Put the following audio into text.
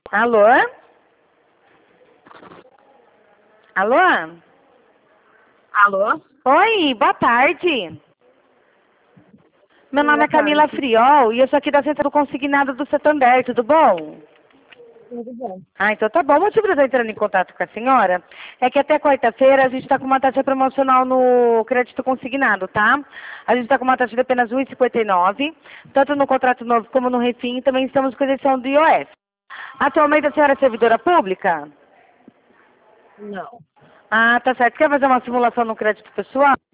Alô? Alô? Alô? Oi, boa tarde. Meu nome é Boa Camila tarde. Friol e eu sou aqui da Central Consignado do Santander, tudo bom? Tudo bom? Ah, então tá bom. O motivo de eu estar entrando em contato com a senhora é que até quarta-feira a gente está com uma taxa promocional no crédito consignado, tá? A gente está com uma taxa de apenas 1,59, tanto no contrato novo como no refim, e também estamos com isenção do IOF. Atualmente a senhora é servidora pública? Não. Ah, tá certo. Quer fazer uma simulação no crédito pessoal?